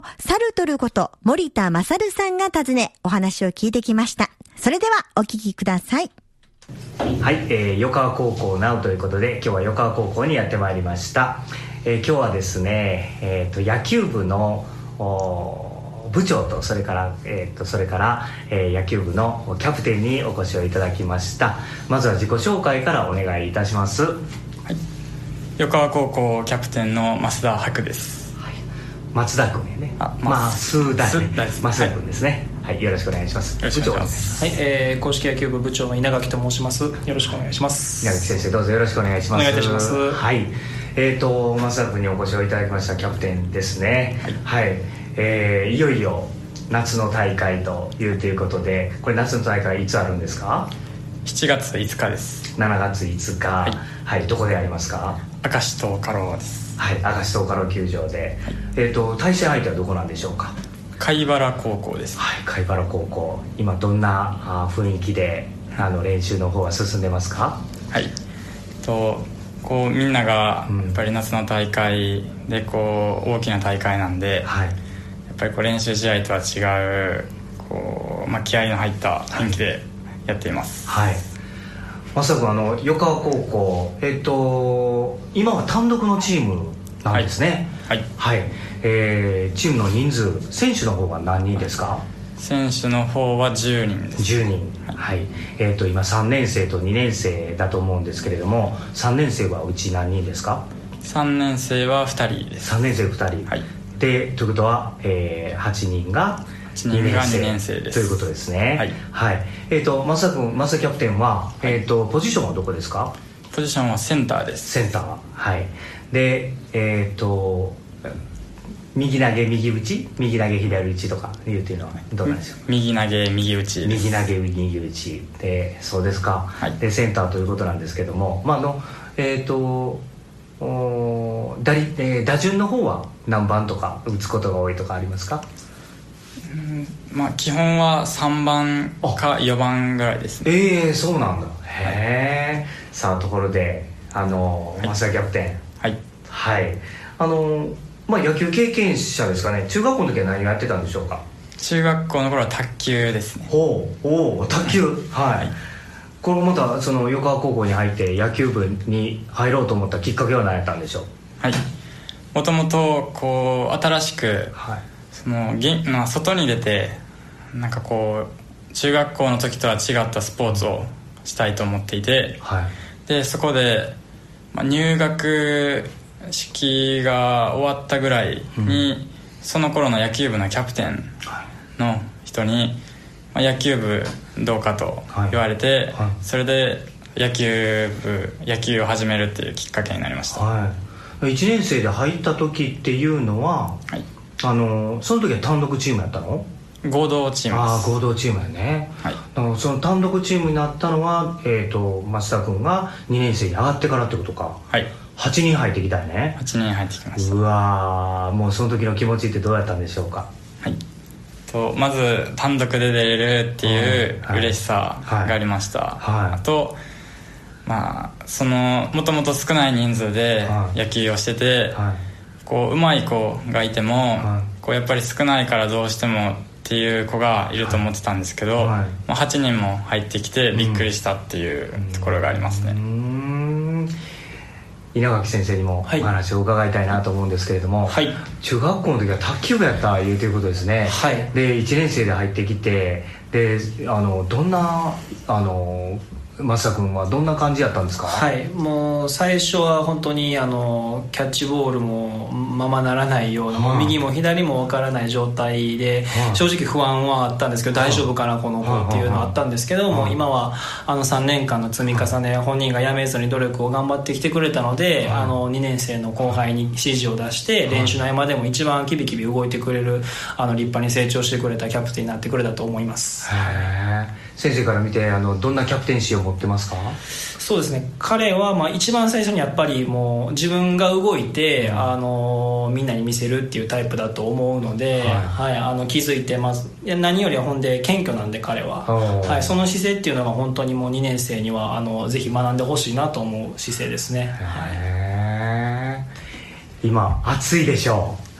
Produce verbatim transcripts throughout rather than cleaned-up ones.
サルトルこと森田勝さんが訪ねお話を聞いてきました。それではお聞きください。 はい、えー、余川高校ナウということで今日は余川高校にやってまいりました。えー、今日はですね、えー、と野球部の部長とそれから、えー、とそれから、えー、野球部のキャプテンにお越しをいただきました。まずは自己紹介からお願いいたします。はい、 余川高校キャプテンの増田博です。 はい、松田君やね。あ、増田ね。増田君ですね。はい、はい、よろしくお願いします。 よろしくお願いします。 はい、えー、公式野球部部長の稲垣と申します。よろしくお願いします。 稲垣先生、どうぞよろしくお願いします。 お願いいたします。 はい、えーと増田君にお越しをいただきましたキャプテンですね。はい、はい、えー、いよいよ夏の大会というということで、これ夏の大会いつあるんですか？ しちがついつかです。 しちがついつか、はい、はい、どこでやりますか？ 明石東華楼です。 はい、明石東華楼球場で、はい、えーと対戦相手はどこなんでしょうか？ 貝原高校です。 はい、貝原高校、今どんなあ雰囲気であの練習の方は進んでますか？ はい、とこうみんながやっぱり夏の大会でこう大きな大会なんで、はい、やっぱりこう練習試合とは違うこう、まあ、気合いの入った雰囲気でやっています。 はい、まさかあの余川高校、えー、と今は単独のチームなんですね。はい、はいはい、えー、チームの人数、選手の方は何人ですか？ 選手の方はじゅうにんです。 じゅうにん、はいはい、えー、と今さんねん生とにねん生だと思うんですけれども、さんねん生はうち何人ですか？ さんねん生はふたりです。 さんねん生ふたり、はい、でということは、えー、はちにんがにねん生、にねん生ですということですね。はい、はい、えー、と増田君、増田キャプテンは、えー、とポジションはどこですか？ ポジションはセンターです。 センター、はい、でえっ、ー、と右投げ右打ち、右投げ左打ちとかいうっていうのはどうなんでしょう？ 右投げ右打ちです。 右投げ右打ちで、そうですか。はい、でセンターということなんですけども、まああのえっ、ー、と打率、えー、打順の方は何番とか打つことが多いとかありますか？ うん、まあ基本はさんばんかよばんぐらいですね。 ええー、そうなんだ。へえ。さあところであの増田キャプテン、はいはい、あのまあ野球経験者ですかね。中学校の時は何をやってたんでしょうか？ 中学校の頃は卓球ですね。 ほう、おお、卓球、はい、はい、これまたその余川高校に入って野球部に入ろうと思ったきっかけは何やったんでしょう？ はい、もともとこう新しく、はい、そのげ、まあ、外に出てなんかこう中学校の時とは違ったスポーツをしたいと思っていて、はい、でそこで、まあ、入学式が終わったぐらいに、うん、その頃の野球部のキャプテンの人に、まあ、野球部どうかと言われて、はいはい、それで野球部野球を始めるっていうきっかけになりました。 はい、いちねん生で入った時っていうのは、はい、あのその時は単独チームやったの？ 合同チームです。 ああ、合同チームやね。はい、だからその単独チームになったのは、えー、と増田君がにねん生に上がってからってことか。はい、はちにん入ってきたよね。 はちにん入ってきました。 うわー、もうその時の気持ちってどうやったんでしょうか？ はい、とまず単独で出れるっていう嬉しさがありました。はいはい、あとまあそのもともと少ない人数で野球をしてて、はい、こう上手い子がいても、はい、こうやっぱり少ないからどうしてもっていう子がいると思ってたんですけど、はいはい、まあ、はちにんも入ってきてびっくりしたっていうところがありますね。 うん、うーん、稲垣先生にもお話を伺いたいなと思うんですけれども、はい、中学校の時は卓球部やったいうということですね。はい、でいちねん生で入ってきて、であのどんなあの増田君はどんな感じやったんですか？ はい、もう最初は本当にあのキャッチボールもままならないような、はあ、もう右も左も分からない状態で、はあ、正直不安はあったんですけど、はあ、大丈夫かなこの子っていうのはあったんですけど、はあ、もう今はあのさんねんかんの積み重ね、はあ、本人がやめずに努力を頑張ってきてくれたので、はあ、あのにねん生の後輩に指示を出して、はあ、練習の合間でも一番キビキビ動いてくれる、あの立派に成長してくれたキャプテンになってくれたと思います。 へー、先生から見てあのどんなキャプテンシーを持ってますか？ そうですね、彼はまあ一番最初にやっぱりもう自分が動いて、うん、あのみんなに見せるっていうタイプだと思うので、はいはい、あの気づいてます。いや何よりはほんで謙虚なんで彼は、はい、その姿勢っていうのが本当にもうにねん生にはあのぜひ学んでほしいなと思う姿勢ですね。 へー、今暑いでしょう。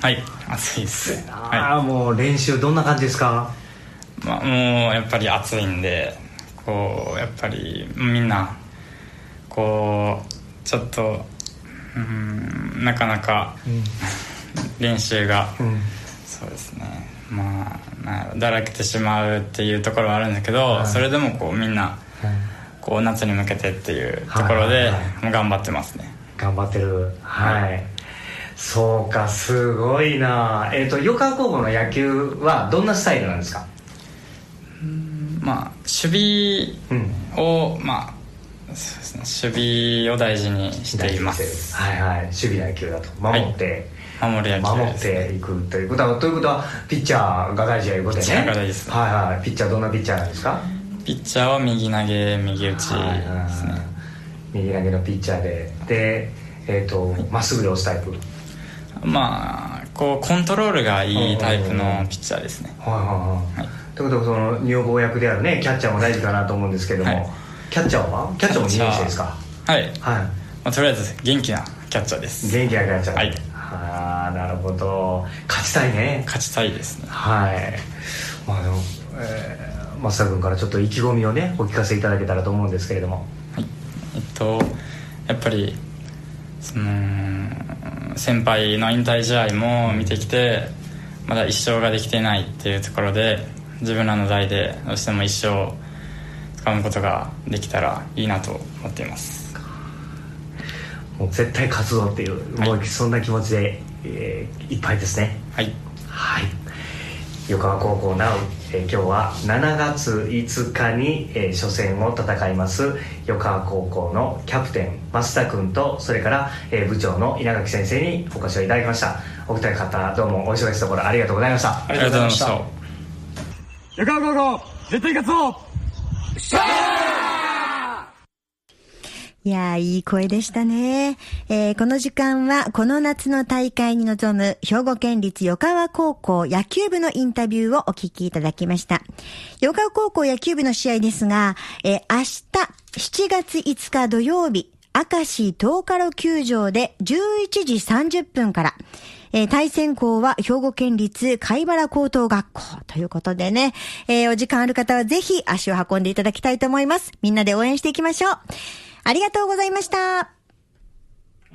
はい暑いです。 ああ、はい、もう練習どんな感じですか？ まあ、もうやっぱり暑いんでこうやっぱりみんなこうちょっとうーんなかなか、うん、練習が、うん、そうですねまあなんやろだらけてしまうっていうところはあるんだけど、はい、それでもこうみんな、はい、こう夏に向けてっていうところで、はいはいはい、もう頑張ってますね。 頑張ってる。はい、はい、そうかすごいな。えっ、ー、と横川高校の野球はどんなスタイルなんですか？ まあ、守備を、うん、まあそうですね、守備を大事にしています。 はいはい、守備野球だと守って、 はい、守る野球です、ね、守っていくということはということはピッチャーが大事ということでね。 ピッチャーが大事ですね。 はいはい。ピッチャーどんなピッチャーなんですか？ ピッチャーは右投げ右打ちですね。はいはい、 右投げのピッチャーででえっ、ー、とまっすぐで押すタイプ。 まあこうコントロールがいいタイプのピッチャーですね。 はいはいはい。はいということはその女房役であるねキャッチャーも大事かなと思うんですけども、はい、キャッチャーはキャッチャーもにねん生ですか？ はい、はいまあ、とりあえず元気なキャッチャーです。 元気なキャッチャー、 はい、 ああなるほど。勝ちたいね。 勝ちたいですね。 はい。まあでも、えー、増田君からちょっと意気込みをねお聞かせいただけたらと思うんですけれども。 はいえっとやっぱりその先輩の引退試合も見てきてまだ一勝ができていないっていうところで自分らの代でどうしても一勝つかむことができたらいいなと思っています。 もう絶対勝つぞっていう、はい、もうそんな気持ちで、えー、いっぱいですね。 はい、 はい、横川高校なお、えー、今日はしちがついつかに、えー、初戦を戦います横川高校のキャプテン増田君とそれから、えー、部長の稲垣先生にお越しをいただきました。お二方どうもお忙しいところありがとうございました。 ありがとうございました。 横川高校絶対勝つぞ。しゃーいやーいい声でしたね。えー、この時間はこの夏の大会に臨む兵庫県立横川高校野球部のインタビューをお聞きいただきました。横川高校野球部の試合ですが、えー、明日しちがついつか土曜日明石東カロ球場でじゅういちじさんじゅっぷんから、えー、対戦校は兵庫県立貝原高等学校ということでね、えー、お時間ある方はぜひ足を運んでいただきたいと思います。みんなで応援していきましょう。ありがとうございました。